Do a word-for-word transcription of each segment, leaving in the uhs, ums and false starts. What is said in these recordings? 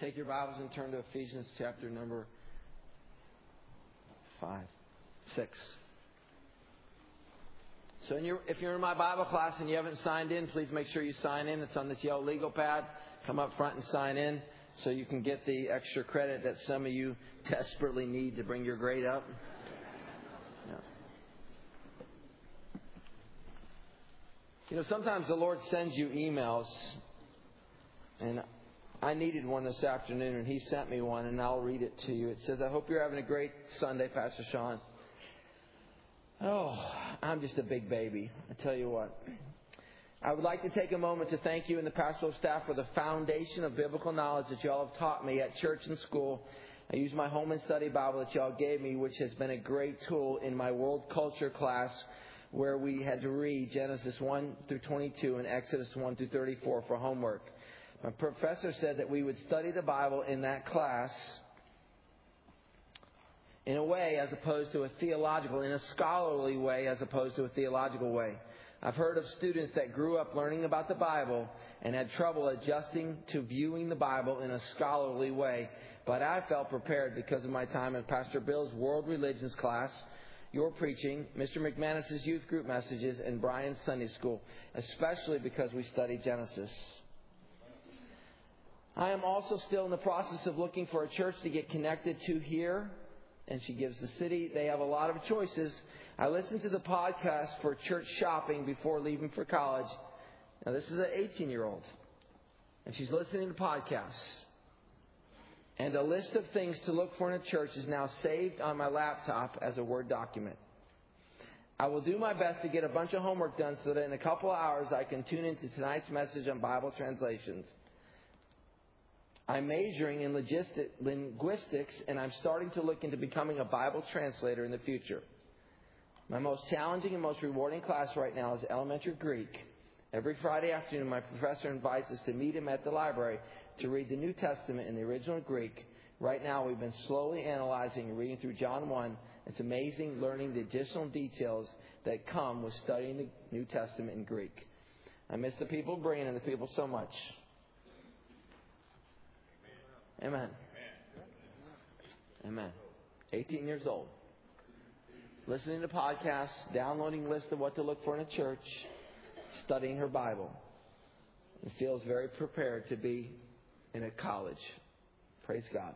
Take your Bibles and turn to Ephesians chapter number five, six. So in your, if you're in my Bible class and you haven't signed in, please make sure you sign in. It's on this yellow legal pad. Come up front and sign in so you can get the extra credit that some of you desperately need to bring your grade up. Yeah. You know, sometimes the Lord sends you emails, and I needed one this afternoon, and He sent me one, and I'll read it to you. It says, I hope you're having a great Sunday, Pastor Sean. Oh, I'm just a big baby. I tell you what. I would like to take a moment to thank you and the pastoral staff for the foundation of biblical knowledge that y'all have taught me at church and school. I use my home and study Bible that y'all gave me, which has been a great tool in my world culture class where we had to read Genesis one through twenty-two and Exodus one through thirty-four for homework. My professor said that we would study the Bible in that class in a way as opposed to a theological, in a scholarly way as opposed to a theological way. I've heard of students that grew up learning about the Bible and had trouble adjusting to viewing the Bible in a scholarly way. But I felt prepared because of my time in Pastor Bill's World Religions class, your preaching, Mister McManus's youth group messages, and Brian's Sunday school, especially because we studied Genesis. I am also still in the process of looking for a church to get connected to here. And she gives the city. They have a lot of choices. I listened to the podcast for church shopping before leaving for college. Now, this is an eighteen-year-old. And she's listening to podcasts. And a list of things to look for in a church is now saved on my laptop as a Word document. I will do my best to get a bunch of homework done so that in a couple of hours I can tune into tonight's message on Bible translations. I'm majoring in logistic, linguistics, and I'm starting to look into becoming a Bible translator in the future. My most challenging and most rewarding class right now is elementary Greek. Every Friday afternoon, my professor invites us to meet him at the library to read the New Testament in the original Greek. Right now, we've been slowly analyzing and reading through John one. It's amazing learning the additional details that come with studying the New Testament in Greek. I miss the people bringing and the people so much. Amen. Amen. eighteen years old. Listening to podcasts, downloading lists of what to look for in a church, studying her Bible. And feels very prepared to be in a college. Praise God.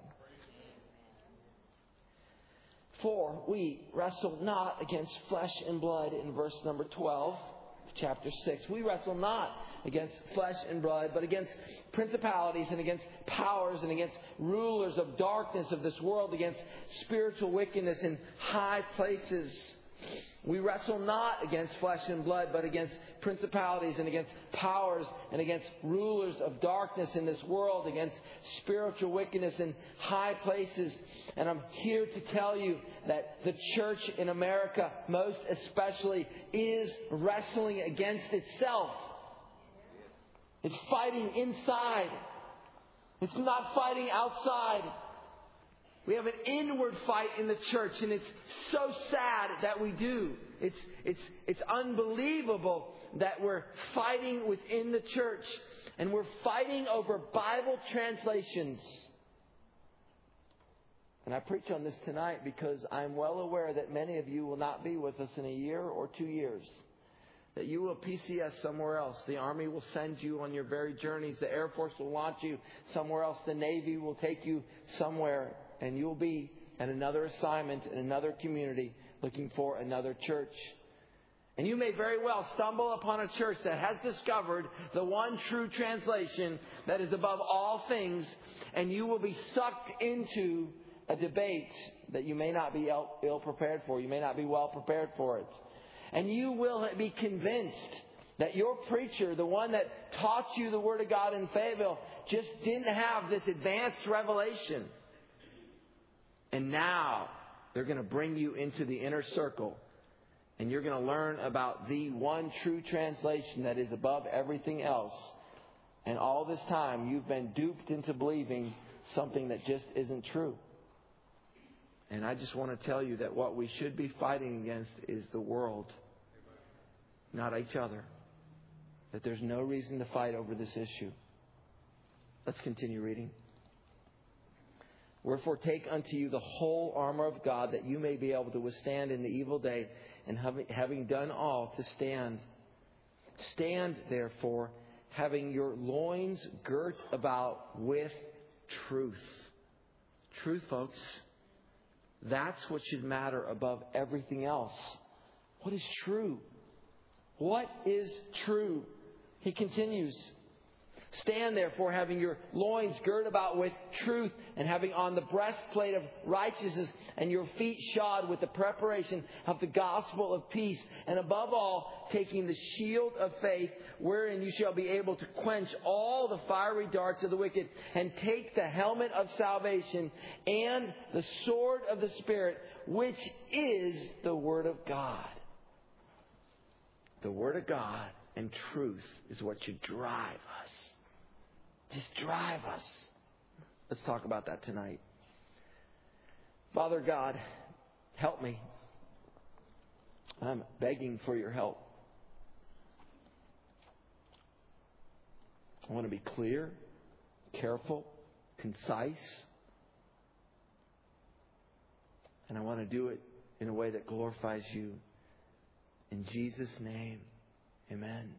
For we wrestle not against flesh and blood in verse number twelve. Chapter six. We wrestle not against flesh and blood, but against principalities and against powers and against rulers of darkness of this world, against spiritual wickedness in high places. We wrestle not against flesh and blood, but against principalities and against powers and against rulers of darkness in this world, against spiritual wickedness in high places. And I'm here to tell you that the church in America, most especially, is wrestling against itself. It's fighting inside. It's not fighting outside. We have an inward fight in the church, and it's so sad that we do. It's it's it's unbelievable that we're fighting within the church, and we're fighting over Bible translations. And I preach on this tonight because I'm well aware that many of you will not be with us in a year or two years. That you will P C S somewhere else. The Army will send you on your very journeys. The Air Force will launch you somewhere else. The Navy will take you somewhere. And you will be at another assignment in another community looking for another church. And you may very well stumble upon a church that has discovered the one true translation that is above all things. And you will be sucked into a debate that you may not be ill prepared for. You may not be well prepared for it. And you will be convinced that your preacher, the one that taught you the Word of God in Fayetteville, just didn't have this advanced revelation. And now they're going to bring you into the inner circle. And you're going to learn about the one true translation that is above everything else. And all this time you've been duped into believing something that just isn't true. And I just want to tell you that what we should be fighting against is the world, not each other. That there's no reason to fight over this issue. Let's continue reading. Wherefore take unto you the whole armor of God, that you may be able to withstand in the evil day, and having done all, to stand. Stand, therefore, having your loins girt about with truth. Truth, folks. That's what should matter above everything else. What is true? What is true? He continues. Stand therefore, having your loins girt about with truth, and having on the breastplate of righteousness, and your feet shod with the preparation of the gospel of peace. And above all, taking the shield of faith, wherein you shall be able to quench all the fiery darts of the wicked, and take the helmet of salvation and the sword of the Spirit, which is the Word of God. The Word of God and truth is what should drive us. Just drive us. Let's talk about that tonight. Father God, help me. I'm begging for your help. I want to be clear, careful, concise. And I want to do it in a way that glorifies you. In Jesus' name, amen.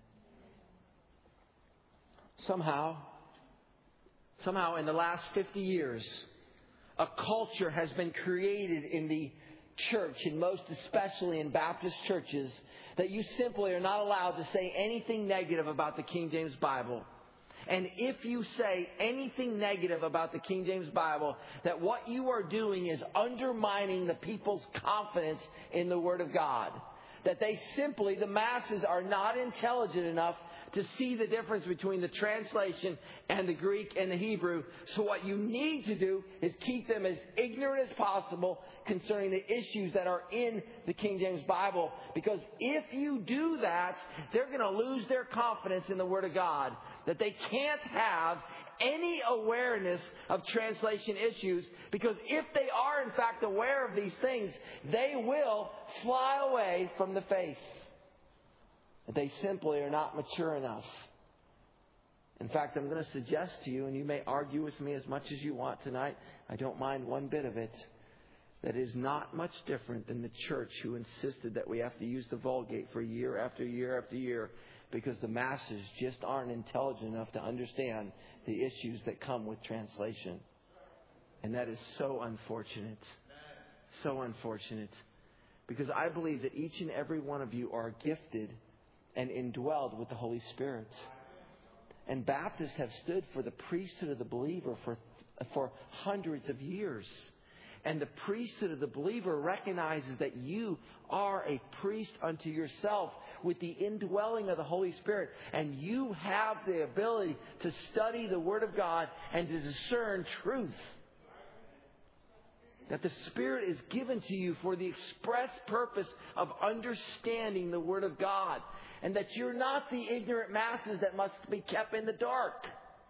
Somehow, somehow in the last fifty years, a culture has been created in the church, and most especially in Baptist churches, that you simply are not allowed to say anything negative about the King James Bible. And if you say anything negative about the King James Bible, that what you are doing is undermining the people's confidence in the Word of God. That they simply, the masses, are not intelligent enough to see the difference between the translation and the Greek and the Hebrew. So what you need to do is keep them as ignorant as possible concerning the issues that are in the King James Bible. Because if you do that, they're going to lose their confidence in the Word of God. That they can't have any awareness of translation issues, because if they are in fact aware of these things, they will fly away from the faith. They simply are not mature enough. In fact, I'm going to suggest to you, and you may argue with me as much as you want tonight, I don't mind one bit of it, that is not much different than the church who insisted that we have to use the Vulgate for year after year after year, because the masses just aren't intelligent enough to understand the issues that come with translation. And that is so unfortunate. So unfortunate. Because I believe that each and every one of you are gifted and indwelled with the Holy Spirit. And Baptists have stood for the priesthood of the believer for, for hundreds of years. And the priesthood of the believer recognizes that you are a priest unto yourself with the indwelling of the Holy Spirit. And you have the ability to study the Word of God and to discern truth. That the Spirit is given to you for the express purpose of understanding the Word of God. And that you're not the ignorant masses that must be kept in the dark.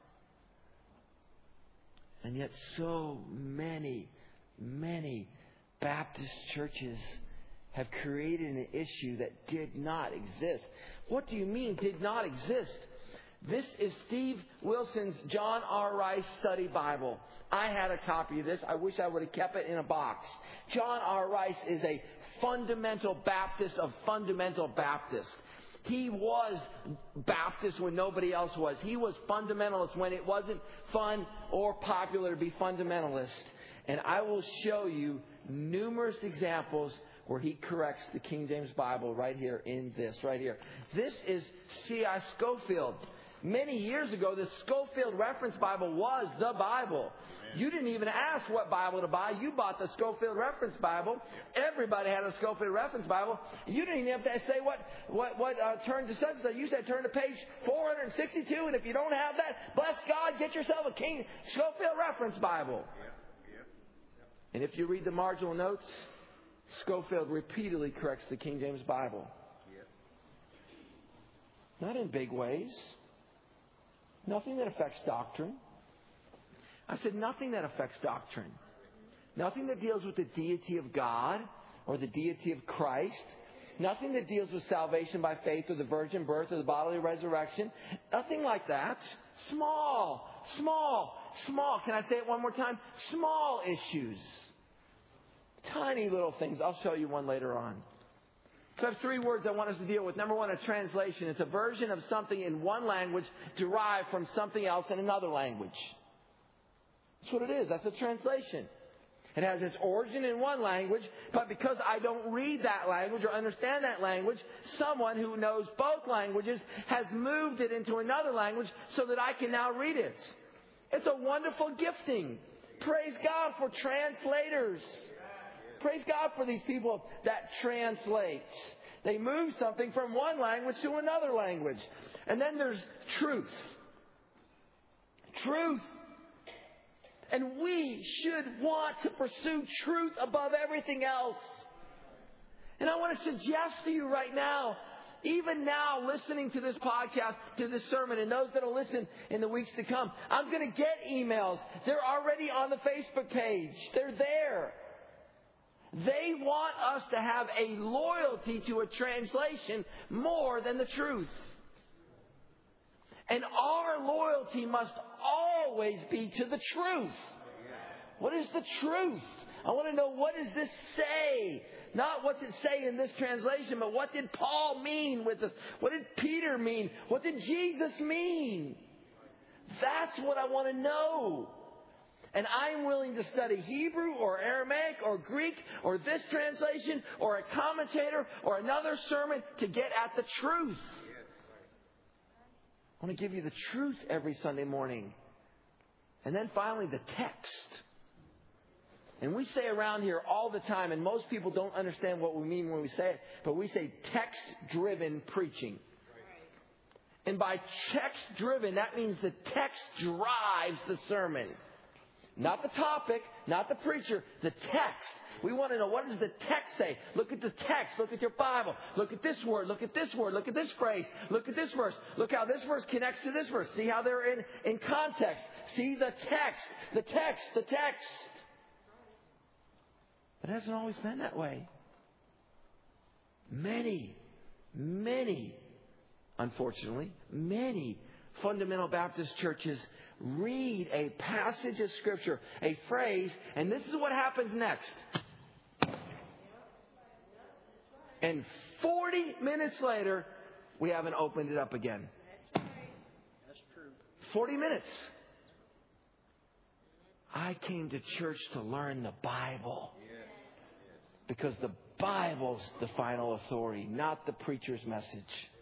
And yet so many, many Baptist churches have created an issue that did not exist. What do you mean did not exist? This is Steve Wilson's John R. Rice Study Bible. I had a copy of this. I wish I would have kept it in a box. John R. Rice is a fundamental Baptist of fundamental Baptists. He was Baptist when nobody else was. He was fundamentalist when it wasn't fun or popular to be fundamentalist. And I will show you numerous examples where he corrects the King James Bible right here in this, right here. This is C I Scofield. Many years ago, the Scofield Reference Bible was the Bible. You didn't even ask what Bible to buy. You bought the Scofield Reference Bible. Everybody had a Scofield Reference Bible. You didn't even have to say what what what uh, turn to such and such. You said turn to page four hundred sixty-two, and if you don't have that, bless God, get yourself a King Scofield Reference Bible. And if you read the marginal notes, Scofield repeatedly corrects the King James Bible. Not in big ways. Nothing that affects doctrine. I said nothing that affects doctrine. Nothing that deals with the deity of God or the deity of Christ. Nothing that deals with salvation by faith or the virgin birth or the bodily resurrection. Nothing like that. Small, small. Small. Can I say it one more time? Small issues. Tiny little things. I'll show you one later on. So I have three words I want us to deal with. Number one, a translation. It's a version of something in one language derived from something else in another language. That's what it is. That's a translation. It has its origin in one language, but because I don't read that language or understand that language, someone who knows both languages has moved it into another language so that I can now read it. It's a wonderful gifting. Praise God for translators. Praise God for these people that translate. They move something from one language to another language. And then there's truth. Truth. And we should want to pursue truth above everything else. And I want to suggest to you right now, even now listening to this podcast, to this sermon, and those that will listen in the weeks to come, I'm going to get emails. They're already on the Facebook page. They're there. They want us to have a loyalty to a translation more than the truth. And our loyalty must always be to the truth. What is the truth? I want to know, what does this say? Not what does it say in this translation, but what did Paul mean with this? What did Peter mean? What did Jesus mean? That's what I want to know. And I'm willing to study Hebrew or Aramaic or Greek or this translation or a commentator or another sermon to get at the truth. I want to give you the truth every Sunday morning. And then finally, the text. And we say around here all the time, and most people don't understand what we mean when we say it, but we say text-driven preaching. And by text-driven, that means the text drives the sermon. Not the topic, not the preacher, the text. We want to know, what does the text say? Look at the text. Look at your Bible. Look at this word. Look at this word. Look at this phrase. Look at this verse. Look how this verse connects to this verse. See how they're in, in context. See the text. The text. The text. But it hasn't always been that way. Many, many, unfortunately, many fundamental Baptist churches read a passage of Scripture, a phrase, and this is what happens next. And forty minutes later, we haven't opened it up again. That's true. forty minutes. I came to church to learn the Bible. Because the Bible's the final authority, not the preacher's message.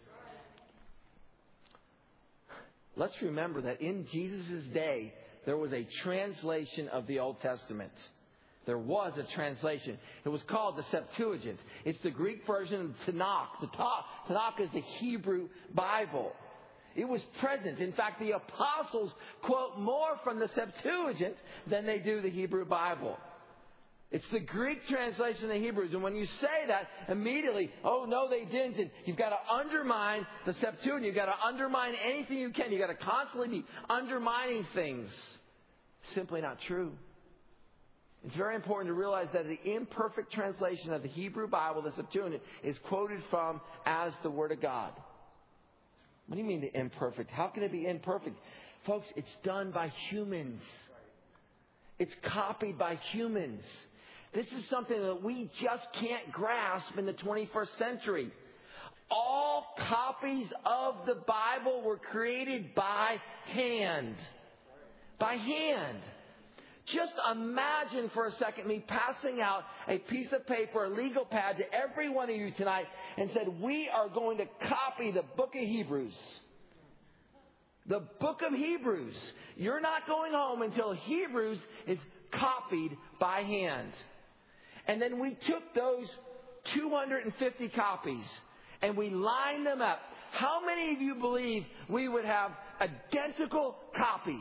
Let's remember that in Jesus' day, there was a translation of the Old Testament. There was a translation. It was called the Septuagint. It's the Greek version of Tanakh. The Tanakh is the Hebrew Bible. It was present. In fact, the apostles quote more from the Septuagint than they do the Hebrew Bible. It's the Greek translation of the Hebrews. And when you say that, immediately, oh, no, they didn't. And you've got to undermine the Septuagint. You've got to undermine anything you can. You've got to constantly be undermining things. Simply not true. It's very important to realize that the imperfect translation of the Hebrew Bible, the Septuagint, is quoted from as the Word of God. What do you mean the imperfect? How can it be imperfect? Folks, it's done by humans. It's copied by humans. This is something that we just can't grasp in the twenty-first century. All copies of the Bible were created by hand. By hand. Just imagine for a second me passing out a piece of paper, a legal pad to every one of you tonight and said, we are going to copy the book of Hebrews. The book of Hebrews. You're not going home until Hebrews is copied by hand. And then we took those two hundred fifty copies and we lined them up. How many of you believe we would have identical copies?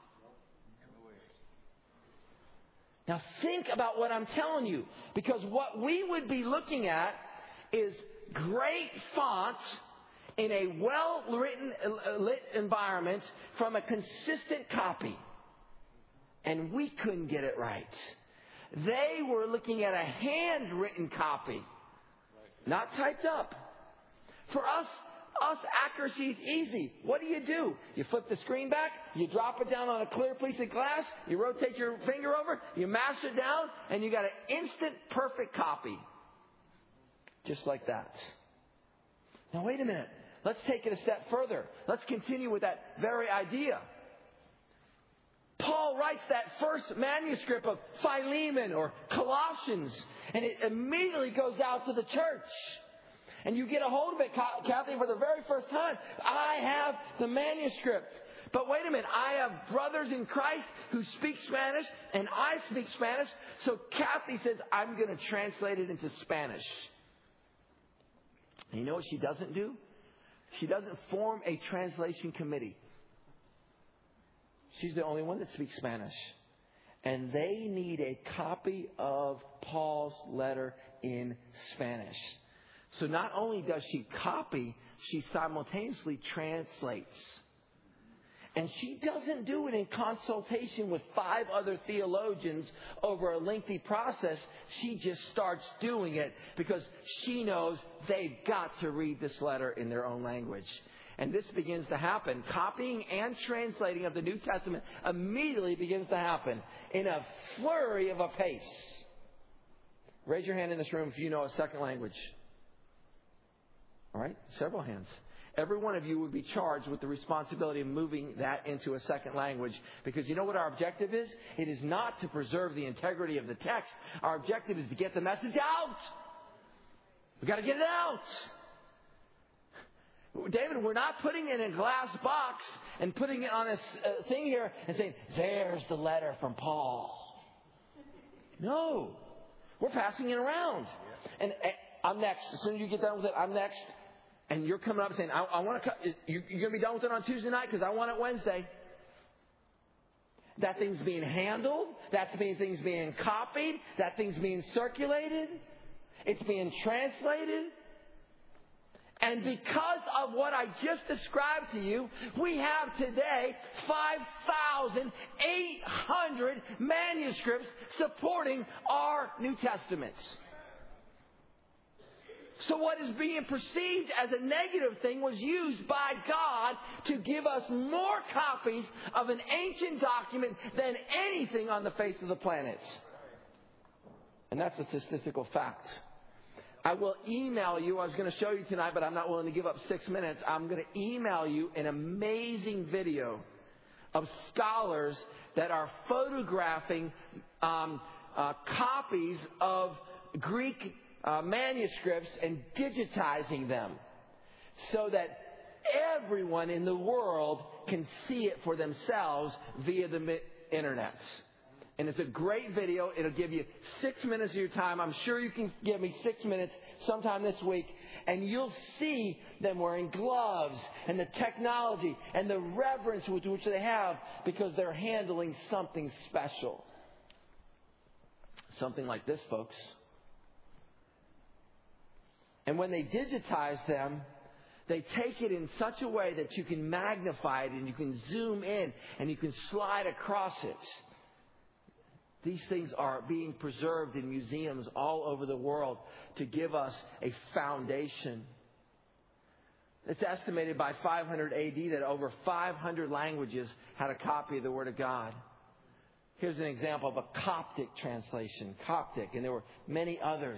Now think about what I'm telling you, because what we would be looking at is great font in a well-written, lit environment from a consistent copy. And we couldn't get it right. They were looking at a handwritten copy, not typed up. For us, Us, accuracy is easy. What do you do? You flip the screen back, you drop it down on a clear piece of glass, you rotate your finger over, you mash it down, and you got an instant perfect copy. Just like that. Now wait a minute. Let's take it a step further. Let's continue with that very idea. Paul writes that first manuscript of Philemon or Colossians, and it immediately goes out to the church. And you get a hold of it, Kathy, for the very first time. I have the manuscript. But wait a minute, I have brothers in Christ who speak Spanish, and I speak Spanish. So Kathy says, I'm going to translate it into Spanish. And you know what she doesn't do? She doesn't form a translation committee. She's the only one that speaks Spanish. And they need a copy of Paul's letter in Spanish. So not only does she copy, she simultaneously translates. And she doesn't do it in consultation with five other theologians over a lengthy process. She just starts doing it because she knows they've got to read this letter in their own language. And this begins to happen. Copying and translating of the New Testament immediately begins to happen in a flurry of a pace. Raise your hand in this room if you know a second language. All right? Several hands. Every one of you would be charged with the responsibility of moving that into a second language. Because you know what our objective is? It is not to preserve the integrity of the text. Our objective is to get the message out. We've got to get it out. David, we're not putting it in a glass box and putting it on a uh, thing here and saying, there's the letter from Paul. No. We're passing it around. And uh, I'm next. As soon as you get done with it, I'm next. And you're coming up and saying, I, I want to. You're going to be done with it on Tuesday night because I want it Wednesday. That thing's being handled. That's being things being copied. That thing's being circulated. It's being translated. And because of what I just described to you, we have today five thousand eight hundred manuscripts supporting our New Testaments. So what is being perceived as a negative thing was used by God to give us more copies of an ancient document than anything on the face of the planet. And that's a statistical fact. I will email you. I was going to show you tonight, but I'm not willing to give up six minutes. I'm going to email you an amazing video of scholars that are photographing um, uh, copies of Greek Uh, manuscripts and digitizing them so that everyone in the world can see it for themselves via the internet. And it's a great video. It'll give you six minutes of your time. I'm sure you can give me six minutes sometime this week. And you'll see them wearing gloves and the technology and the reverence with which they have because they're handling something special. Something like this, folks. And when they digitize them, they take it in such a way that you can magnify it and you can zoom in and you can slide across it. These things are being preserved in museums all over the world to give us a foundation. It's estimated by five hundred A D that over five hundred languages had a copy of the Word of God. Here's an example of a Coptic translation. Coptic, and there were many others.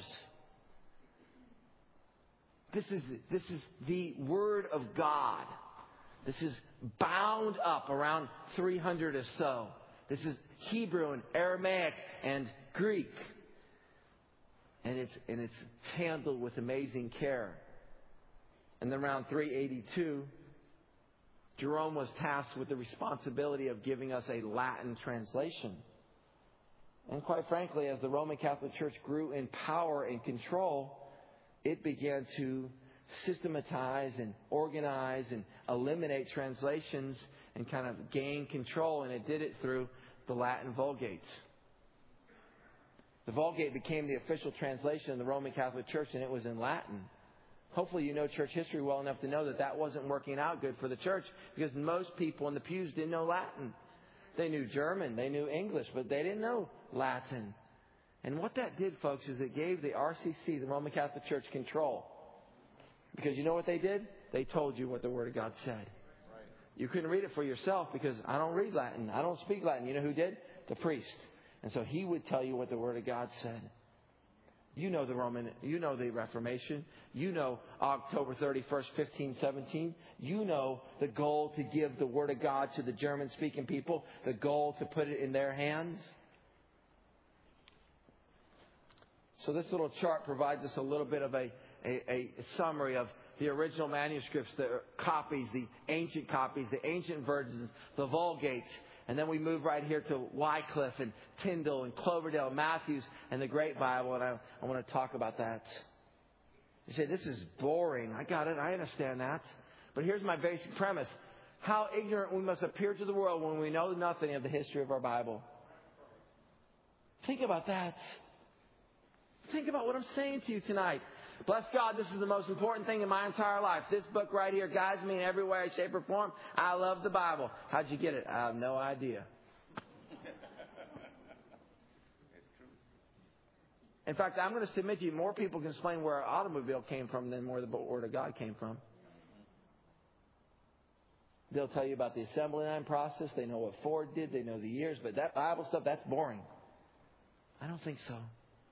This is, this is the Word of God. This is bound up around three hundred or so. This is Hebrew and Aramaic and Greek. And it's, and it's handled with amazing care. And then around three eighty-two, Jerome was tasked with the responsibility of giving us a Latin translation. And quite frankly, as the Roman Catholic Church grew in power and control, it began to systematize and organize and eliminate translations and kind of gain control. And it did it through the Latin Vulgate. The Vulgate became the official translation of the Roman Catholic Church, and it was in Latin. Hopefully you know church history well enough to know that that wasn't working out good for the church because most people in the pews didn't know Latin. They knew German, they knew English, but they didn't know Latin. And what that did, folks, is it gave the R C C, the Roman Catholic Church, control. Because you know what they did? They told you what the Word of God said. You couldn't read it for yourself because I don't read Latin. I don't speak Latin. You know who did? The priest. And so he would tell you what the Word of God said. You know the Roman, you know the Reformation. You know October thirty-first, fifteen seventeen. You know the goal to give the Word of God to the German-speaking people. The goal to put it in their hands. So this little chart provides us a little bit of a, a, a summary of the original manuscripts, the copies, the ancient copies, the ancient versions, the Vulgates. And then we move right here to Wycliffe and Tyndale and Cloverdale, Matthews, and the Great Bible. And I, I want to talk about that. You say, this is boring. I got it. I understand that. But here's my basic premise. How ignorant we must appear to the world when we know nothing of the history of our Bible. Think about that. Think about what I'm saying to you tonight. Bless God, this is the most important thing in my entire life. This book right here guides me in every way, shape, or form. I love the Bible. How'd you get it? I have no idea. In fact, I'm going to submit to you, more people can explain where our automobile came from than where the Word of God came from. They'll tell you about the assembly line process. They know what Ford did. They know the years. But that Bible stuff, that's boring. I don't think so.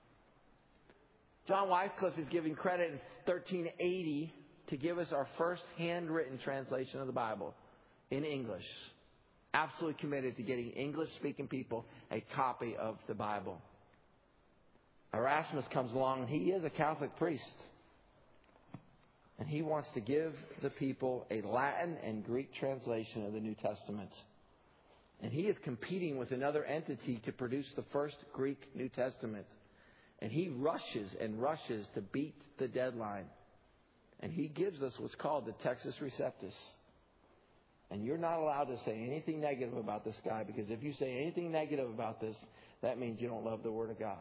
John Wycliffe is giving credit in thirteen eighty to give us our first handwritten translation of the Bible in English. Absolutely committed to getting English-speaking people a copy of the Bible. Erasmus comes along, and he is a Catholic priest. And he wants to give the people a Latin and Greek translation of the New Testament. And he is competing with another entity to produce the first Greek New Testament. And he rushes and rushes to beat the deadline. And he gives us what's called the Textus Receptus. And you're not allowed to say anything negative about this guy, because if you say anything negative about this, that means you don't love the Word of God.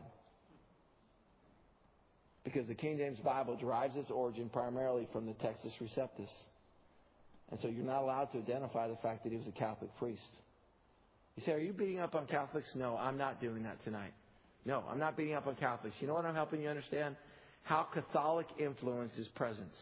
Because the King James Bible derives its origin primarily from the Textus Receptus. And so you're not allowed to identify the fact that he was a Catholic priest. You say, are you beating up on Catholics? No, I'm not doing that tonight. No, I'm not beating up on Catholics. You know what I'm helping you understand? How Catholic influence is present.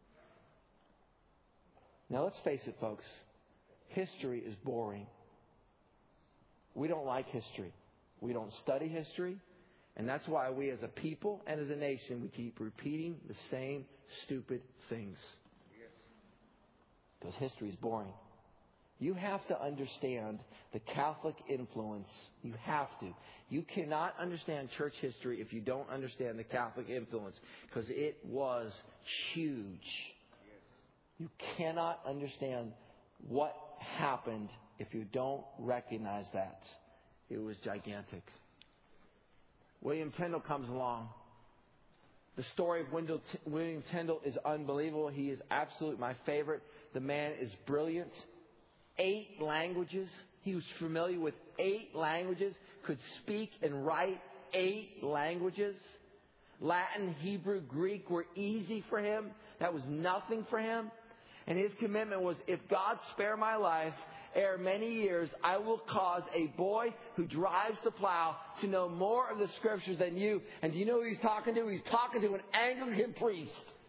Now let's face it, folks. History is boring. We don't like history. We don't study history. And that's why we as a people and as a nation, we keep repeating the same stupid things. Because history is boring. You have to understand the Catholic influence. You have to. You cannot understand church history if you don't understand the Catholic influence, because it was huge. You cannot understand what happened if you don't recognize that. It was gigantic. William Tyndale comes along. The story of William Tyndale is unbelievable. He is absolutely my favorite. The man is brilliant. Eight languages. He was familiar with eight languages. Could speak and write eight languages. Latin, Hebrew, Greek were easy for him. That was nothing for him. And his commitment was, if God spare my life, ere many years, I will cause a boy who drives the plow to know more of the Scriptures than you. And do you know who he's talking to? He's talking to an Anglican priest.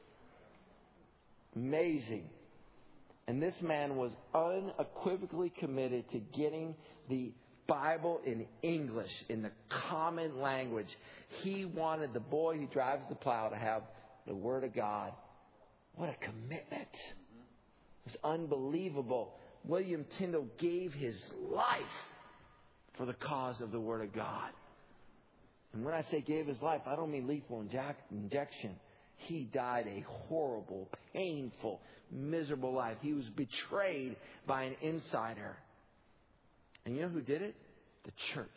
Amazing. And this man was unequivocally committed to getting the Bible in English, in the common language. He wanted the boy who drives the plow to have the Word of God. What a commitment. It was unbelievable. William Tyndale gave his life for the cause of the Word of God. And when I say gave his life, I don't mean lethal injection. He died a horrible, painful, miserable life. He was betrayed by an insider. And you know who did it? The church.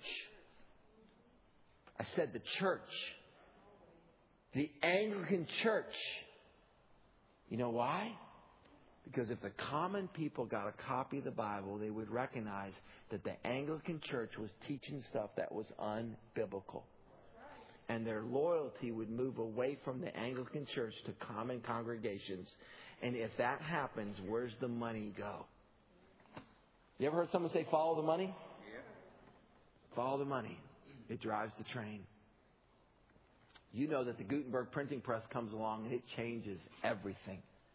I said the church. The Anglican church. You know why? Because if the common people got a copy of the Bible, they would recognize that the Anglican church was teaching stuff that was unbiblical. And their loyalty would move away from the Anglican church to common congregations. And if that happens, where's the money go? You ever heard someone say, follow the money? Yeah. Follow the money. It drives the train. You know that the Gutenberg printing press comes along and it changes everything.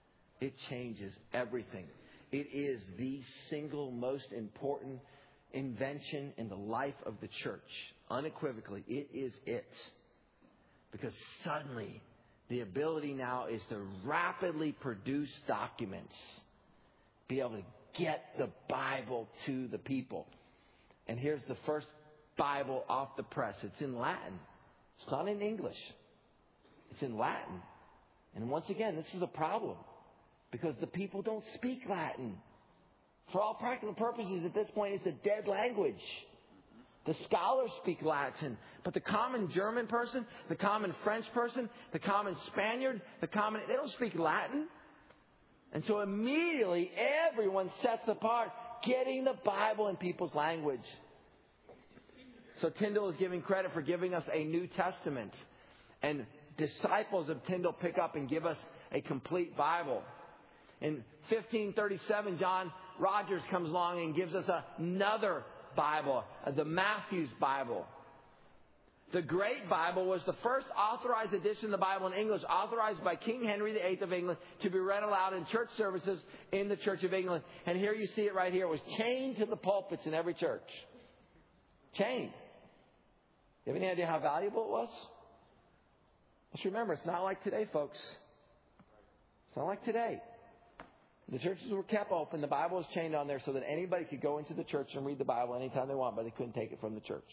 it changes everything. It is the single most important invention in the life of the church. Unequivocally, it is it. Because suddenly, the ability now is to rapidly produce documents. Be able to get the Bible to the people. And here's the first Bible off the press. It's in Latin. It's not in English. It's in Latin. And once again, this is a problem. Because the people don't speak Latin. For all practical purposes, at this point, it's a dead language. The scholars speak Latin. But the common German person, the common French person, the common Spaniard, the common... they don't speak Latin. And so immediately, everyone sets apart getting the Bible in people's language. So Tyndale is giving credit for giving us a New Testament. And disciples of Tyndale pick up and give us a complete Bible. In fifteen thirty-seven, John Rogers comes along and gives us another Bible, the Matthew's Bible. The Great Bible was the first authorized edition of the Bible in English, authorized by King Henry the Eighth of England to be read aloud in church services in the Church of England. And here you see it right here. It was chained to the pulpits in every church. Chained. You have any idea how valuable it was? Let's remember, it's not like today, folks. It's not like today. The churches were kept open. The Bible was chained on there so that anybody could go into the church and read the Bible anytime they want, but they couldn't take it from the church.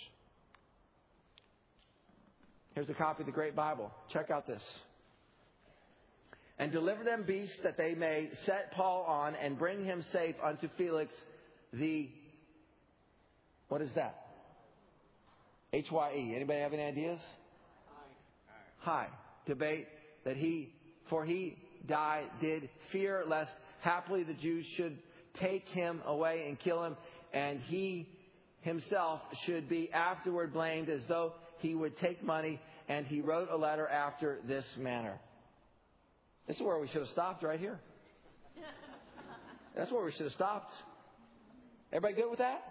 Here's a copy of the Great Bible. Check out this. And deliver them beasts that they may set Paul on and bring him safe unto Felix the... what is that? H Y E. Anybody have any ideas? High. Debate that he, for he died, did fear lest happily the Jews should take him away and kill him, and he himself should be afterward blamed as though he would take money, and he wrote a letter after this manner. This is where we should have stopped right here. That's where we should have stopped. Everybody good with that?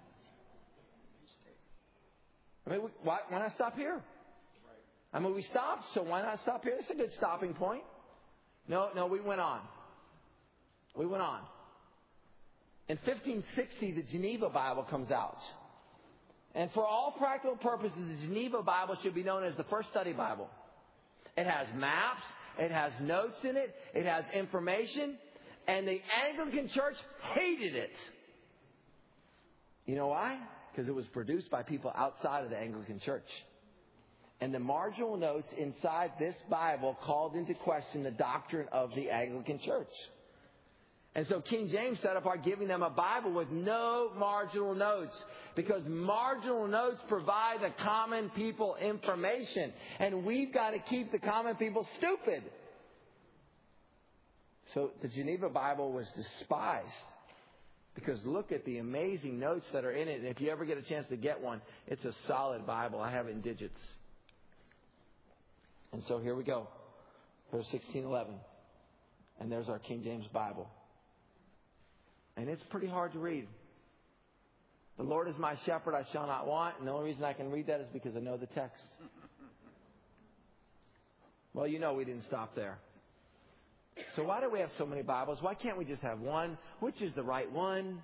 I mean, why, why not stop here? I mean, we stopped, so why not stop here? That's a good stopping point. No, no, we went on. We went on. In fifteen sixty, the Geneva Bible comes out. And for all practical purposes, the Geneva Bible should be known as the first study Bible. It has maps. It has notes in it. It has information. And the Anglican Church hated it. You know why? Because it was produced by people outside of the Anglican Church. And the marginal notes inside this Bible called into question the doctrine of the Anglican Church. And so King James set apart giving them a Bible with no marginal notes. Because marginal notes provide the common people information. And we've got to keep the common people stupid. So the Geneva Bible was despised. Because look at the amazing notes that are in it. And if you ever get a chance to get one, it's a solid Bible. I have it in digits. And so here we go. There's sixteen eleven. And there's our King James Bible. And it's pretty hard to read. The Lord is my shepherd, I shall not want. And the only reason I can read that is because I know the text. Well, you know we didn't stop there. So why do we have so many Bibles? Why can't we just have one? Which is the right one?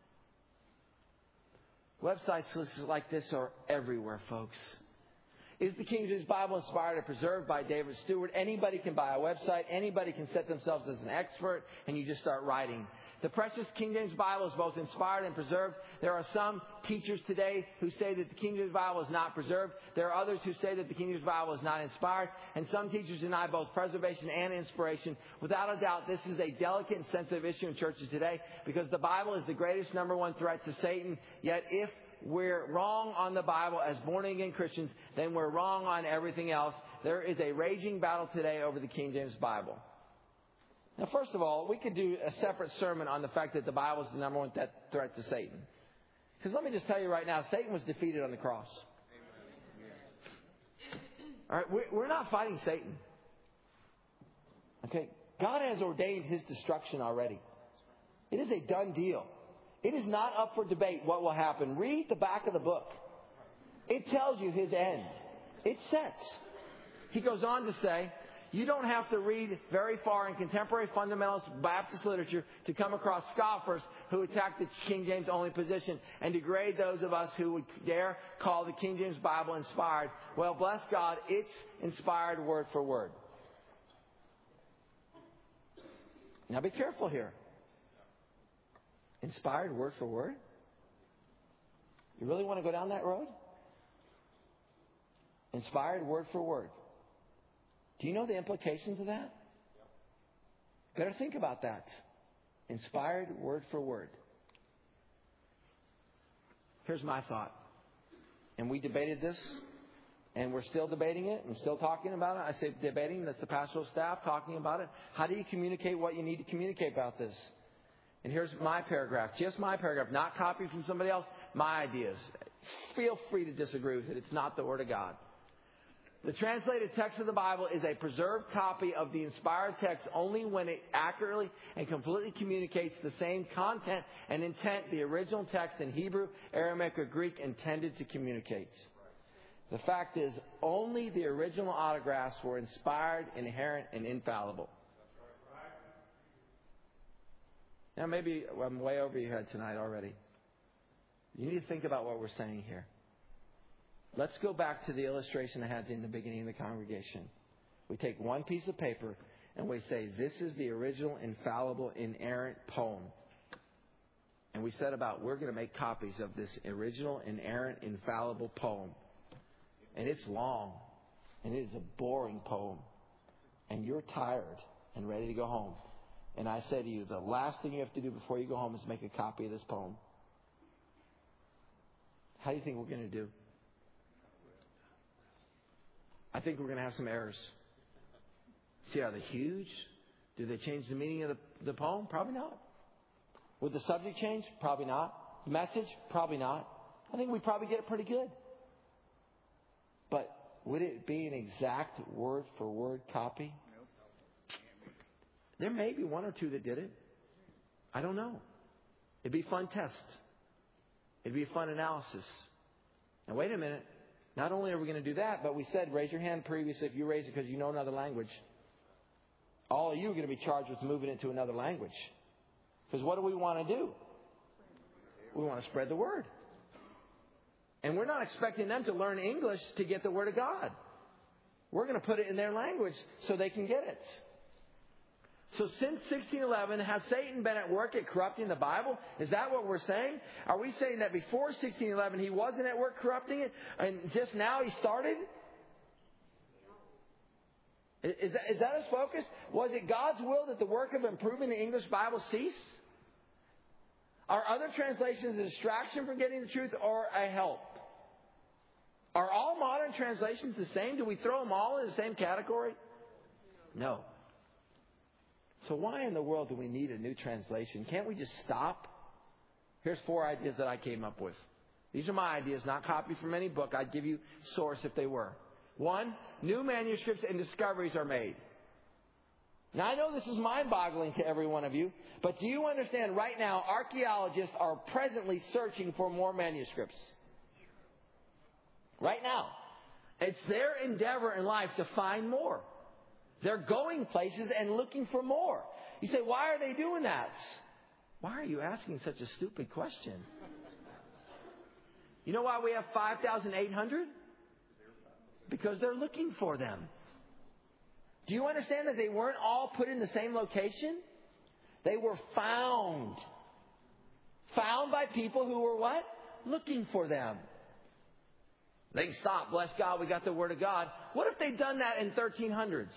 Websites like this are everywhere, folks. Is the King James Bible inspired and preserved by David Stewart? Anybody can buy a website. Anybody can set themselves as an expert, and you just start writing. The precious King James Bible is both inspired and preserved. There are some teachers today who say that the King James Bible is not preserved. There are others who say that the King James Bible is not inspired. And some teachers deny both preservation and inspiration. Without a doubt, this is a delicate and sensitive issue in churches today because the Bible is the greatest number one threat to Satan. Yet if we're wrong on the Bible as born-again Christians, then we're wrong on everything else. There is a raging battle today over the King James Bible. Now, first of all, we could do a separate sermon on the fact that the Bible is the number one threat to Satan. Because let me just tell you right now, Satan was defeated on the cross. All right, we're not fighting Satan. Okay, God has ordained his destruction already. It is a done deal. It is not up for debate what will happen. Read the back of the book. It tells you his end. It's set. He goes on to say, You don't have to read very far in contemporary fundamentalist Baptist literature to come across scoffers who attack the King James only position and degrade those of us who would dare call the King James Bible inspired. Well, bless God, it's inspired word for word. Now be careful here. Inspired word for word? You really want to go down that road? Inspired word for word. Do you know the implications of that? Better think about that. Inspired word for word. Here's my thought. And we debated this, and we're still debating it, and still talking about it. I say debating, that's the pastoral staff talking about it. How do you communicate what you need to communicate about this? And here's my paragraph, just my paragraph, not copied from somebody else, my ideas. Feel free to disagree with it. It's not the Word of God. The translated text of the Bible is a preserved copy of the inspired text only when it accurately and completely communicates the same content and intent the original text in Hebrew, Aramaic, or Greek intended to communicate. The fact is, only the original autographs were inspired, inherent, and infallible. Now, maybe I'm way over your head tonight already. You need to think about what we're saying here. Let's go back to the illustration I had in the beginning of the congregation. We take one piece of paper and we say, this is the original, infallible, inerrant poem. And we set about, we're going to make copies of this original, inerrant, infallible poem. And it's long. And it is a boring poem. And you're tired and ready to go home. And I say to you, the last thing you have to do before you go home is make a copy of this poem. How do you think we're going to do? I think we're going to have some errors. See, are they huge? Do they change the meaning of the, the poem? Probably not. Would the subject change? Probably not. The message? Probably not. I think we probably get it pretty good. But would it be an exact word-for-word copy? There may be one or two that did it. I don't know. It'd be a fun test. It'd be a fun analysis. Now, wait a minute. Not only are we going to do that, but we said raise your hand previously if you raise it because you know another language. All of you are going to be charged with moving it to another language. Because what do we want to do? We want to spread the word. And we're not expecting them to learn English to get the Word of God. We're going to put it in their language so they can get it. So since sixteen eleven, has Satan been at work at corrupting the Bible? Is that what we're saying? Are we saying that before sixteen eleven he wasn't at work corrupting it and just now he started? Is that, is that his focus? Was it God's will that the work of improving the English Bible cease? Are other translations a distraction from getting the truth or a help? Are all modern translations the same? Do we throw them all in the same category? No. So why in the world do we need a new translation? Can't we just stop? Here's four ideas that I came up with. These are my ideas, not copied from any book. I'd give you source if they were. One, new manuscripts and discoveries are made. Now, I know this is mind-boggling to every one of you, but do you understand right now archaeologists are presently searching for more manuscripts? Right now. It's their endeavor in life to find more. They're going places and looking for more. You say, why are they doing that? Why are you asking such a stupid question? You know why we have five thousand eight hundred? Because they're looking for them. Do you understand that they weren't all put in the same location? They were found. Found by people who were what? Looking for them. They can stop. Bless God, we got the Word of God. What if they'd done that in thirteen hundreds?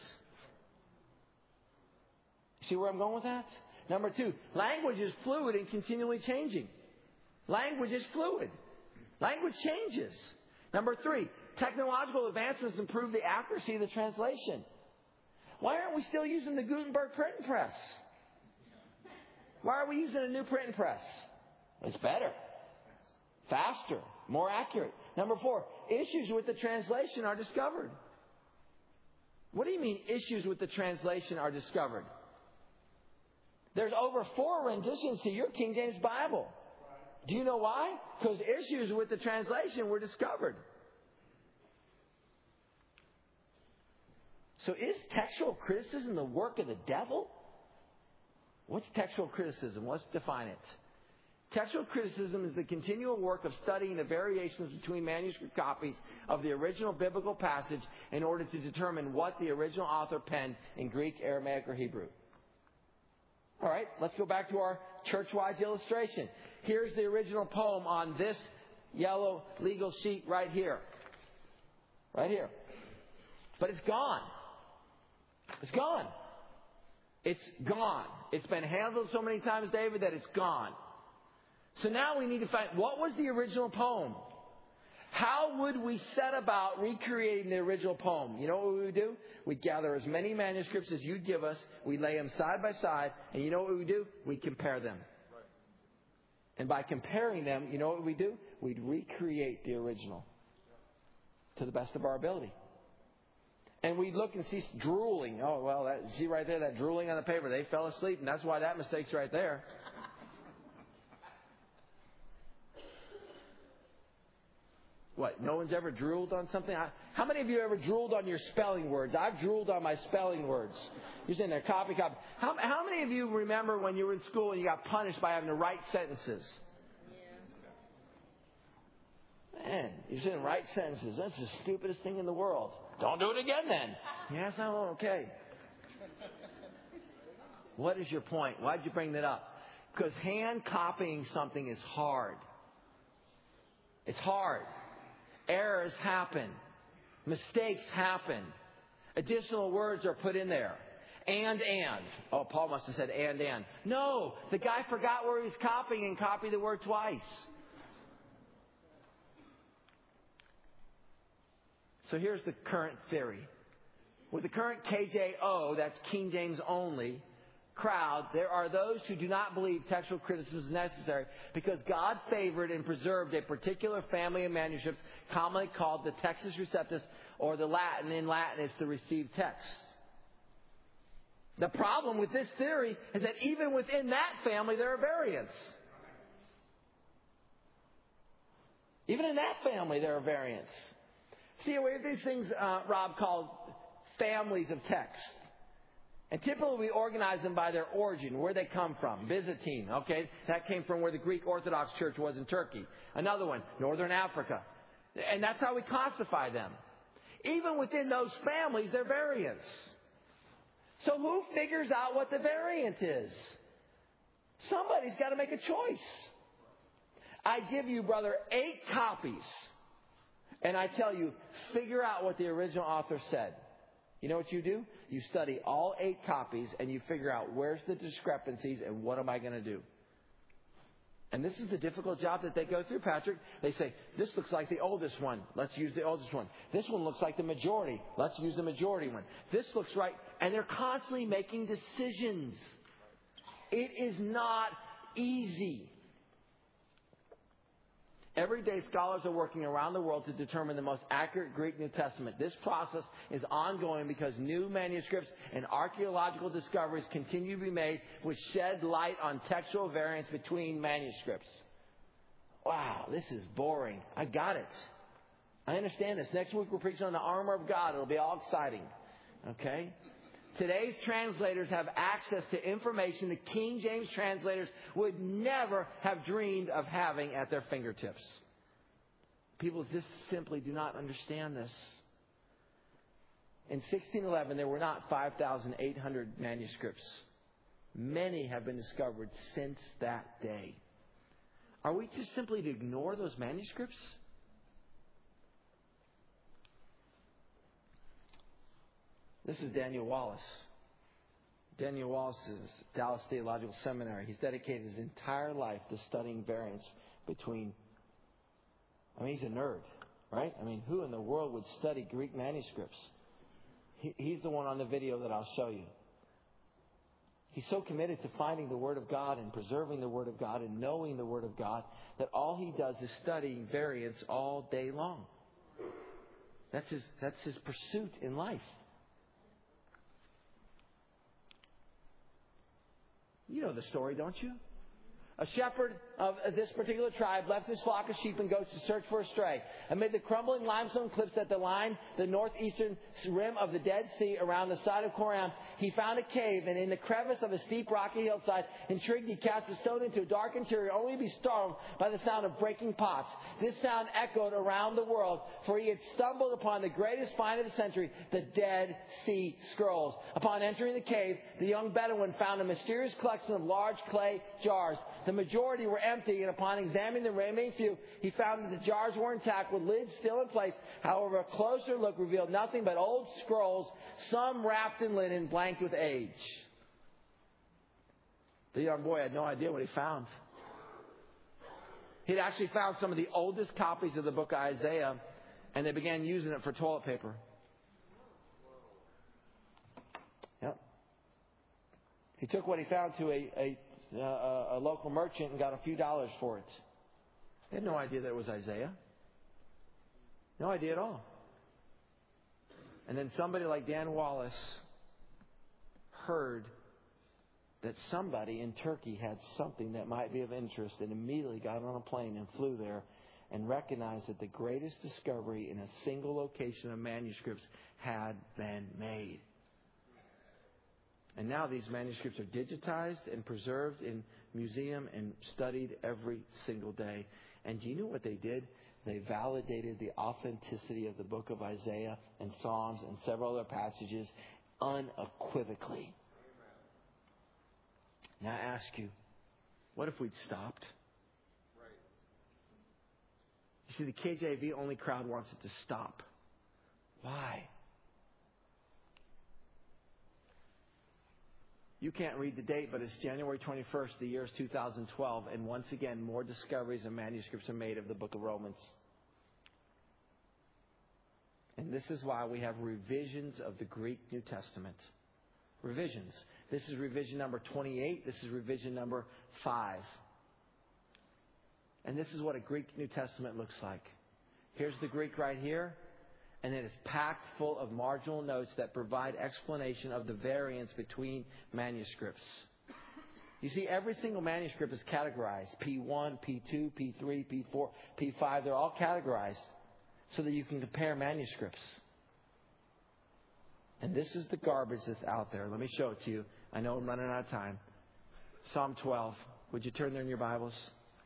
See where I'm going with that? Number two, language is fluid and continually changing. Language is fluid. Language changes. Number three, technological advancements improve the accuracy of the translation. Why aren't we still using the Gutenberg printing press? Why are we using a new printing press? It's better, faster, more accurate. Number four, issues with the translation are discovered. What do you mean issues with the translation are discovered? There's over four renditions to your King James Bible. Do you know why? Because issues with the translation were discovered. So is textual criticism the work of the devil? What's textual criticism? Let's define it. Textual criticism is the continual work of studying the variations between manuscript copies of the original biblical passage in order to determine what the original author penned in Greek, Aramaic, or Hebrew. All right, let's go back to our church-wise illustration. Here's the original poem on this yellow legal sheet right here. Right here. But it's gone. It's gone. It's gone. It's been handled so many times, David, that it's gone. So now we need to find, what was the original poem? How would we set about recreating the original poem? You know what we would do? We'd gather as many manuscripts as you'd give us. We'd lay them side by side. And you know what we would do? We'd compare them. Right. And by comparing them, you know what we do? We'd recreate the original to the best of our ability. And we'd look and see drooling. Oh, well, that, see right there, that drooling on the paper. They fell asleep, and that's why that mistake's right there. What, no one's ever drooled on something? How many of you ever drooled on your spelling words? I've drooled on my spelling words. You're sitting there, copy, copy. How, how many of you remember when you were in school and you got punished by having to write sentences? Yeah. Man, you're sitting there, write sentences. That's the stupidest thing in the world. Don't do it again then. Yes, I'm okay. What is your point? Why'd you bring that up? Because hand copying something is hard. It's hard. Errors happen. Mistakes happen. Additional words are put in there. And, and. Oh, Paul must have said and, and. No, the guy forgot where he was copying and copied the word twice. So here's the current theory. With the current K J O, that's King James only, crowd, there are those who do not believe textual criticism is necessary because God favored and preserved a particular family of manuscripts commonly called the Textus Receptus, or the Latin in Latin is the received text. The problem with this theory is that even within that family there are variants. Even in that family there are variants. See, we have these things, uh, Rob, called families of text. And typically we organize them by their origin, where they come from. Byzantine, okay? That came from where the Greek Orthodox Church was in Turkey. Another one, Northern Africa. And that's how we classify them. Even within those families, there are variants. So who figures out what the variant is? Somebody's got to make a choice. I give you, brother, eight copies. And I tell you, figure out what the original author said. You know what you do? You study all eight copies and you figure out where's the discrepancies and what am I going to do? And this is the difficult job that they go through, Patrick. They say, this looks like the oldest one. Let's use the oldest one. This one looks like the majority. Let's use the majority one. This looks right. And they're constantly making decisions. It is not easy. Every day, scholars are working around the world to determine the most accurate Greek New Testament. This process is ongoing because new manuscripts and archaeological discoveries continue to be made which shed light on textual variants between manuscripts. Wow, this is boring. I got it. I understand this. Next week, we're preaching on the armor of God. It'll be all exciting. Okay? Today's translators have access to information the King James translators would never have dreamed of having at their fingertips. People just simply do not understand this. In sixteen eleven, there were not five thousand eight hundred manuscripts. Many have been discovered since that day. Are we just simply to ignore those manuscripts? This is Daniel Wallace. Daniel Wallace is Dallas Theological Seminary. He's dedicated his entire life to studying variants between... I mean, he's a nerd, right? I mean, who in the world would study Greek manuscripts? He, he's the one on the video that I'll show you. He's so committed to finding the Word of God and preserving the Word of God and knowing the Word of God that all he does is studying variants all day long. That's his, that's his pursuit in life. You know the story, don't you? A shepherd of this particular tribe left his flock of sheep and goats to search for a stray. Amid the crumbling limestone cliffs that line the northeastern rim of the Dead Sea around the side of Qoram, he found a cave, and in the crevice of a steep rocky hillside, intrigued, he cast a stone into a dark interior, only to be startled by the sound of breaking pots. This sound echoed around the world, for he had stumbled upon the greatest find of the century, the Dead Sea Scrolls. Upon entering the cave, the young Bedouin found a mysterious collection of large clay jars. The majority were empty, and upon examining the remaining few, he found that the jars were intact with lids still in place. However, a closer look revealed nothing but old scrolls, some wrapped in linen, blanked with age. The young boy had no idea what he found. He'd actually found some of the oldest copies of the book of Isaiah, and they began using it for toilet paper. Yep. He took what he found to a, a, a, a local merchant and got a few dollars for it. He had no idea that it was Isaiah. No idea at all. And then somebody like Dan Wallace heard that somebody in Turkey had something that might be of interest, and immediately got on a plane and flew there and recognized that the greatest discovery in a single location of manuscripts had been made. And now these manuscripts are digitized and preserved in museum and studied every single day. And do you know what they did? They validated the authenticity of the book of Isaiah and Psalms and several other passages unequivocally. Now I ask you, what if we'd stopped? Right. You see, the K J V only crowd wants it to stop. Why? You can't read the date, but it's January twenty-first, the year is two thousand twelve, and once again, more discoveries and manuscripts are made of the book of Romans. And this is why we have revisions of the Greek New Testament. Revisions. This is revision number twenty-eight. This is revision number five. And this is what a Greek New Testament looks like. Here's the Greek right here. And it is packed full of marginal notes that provide explanation of the variance between manuscripts. You see, every single manuscript is categorized. P one, P two, P three, P four, P five. They're all categorized so that you can compare manuscripts. And this is the garbage that's out there. Let me show it to you. I know I'm running out of time. Psalm twelve. Would you turn there in your Bibles?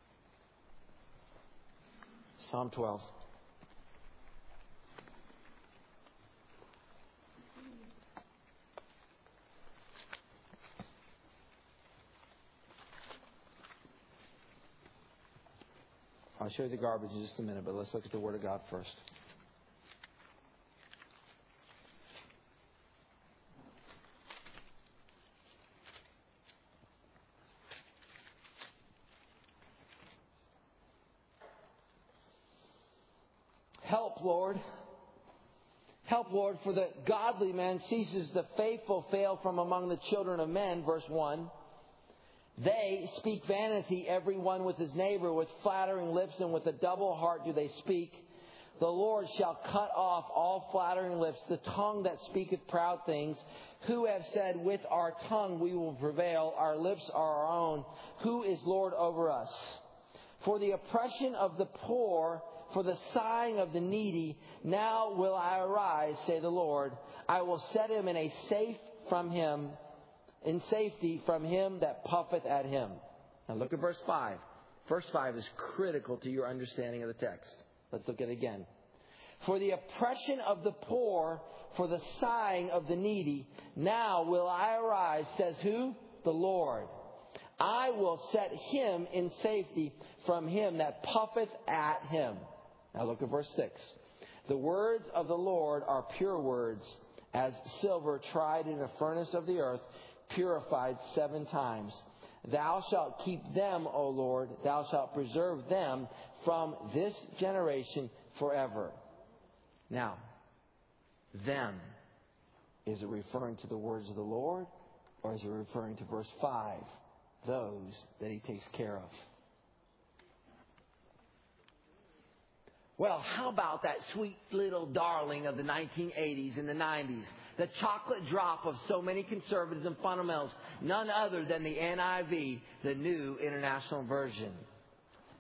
Psalm twelve. I'll show you the garbage in just a minute, but let's look at the Word of God first. Help, Lord. Help, Lord, for the godly man ceases, the faithful fail from among the children of men, verse one. They speak vanity, every one with his neighbor, with flattering lips, and with a double heart do they speak. The Lord shall cut off all flattering lips, the tongue that speaketh proud things. Who have said, with our tongue we will prevail, our lips are our own. Who is Lord over us? For the oppression of the poor, for the sighing of the needy, now will I arise, say the Lord. I will set him in a safe from him, in safety from him that puffeth at him. Now look at verse five. Verse five is critical to your understanding of the text. Let's look at it again. For the oppression of the poor, for the sighing of the needy, now will I arise, says who? The Lord. I will set him in safety from him that puffeth at him. Now look at verse six. The words of the Lord are pure words, as silver tried in a furnace of the earth, purified seven times. Thou shalt keep them, O Lord. Thou shalt preserve them from this generation forever. Now, them, is it referring to the words of the Lord, or is it referring to verse five? Those that he takes care of. Well, how about that sweet little darling of the nineteen eighties and the nineties? The chocolate drop of so many conservatives and fundamentals. None other than the N I V, the New International Version.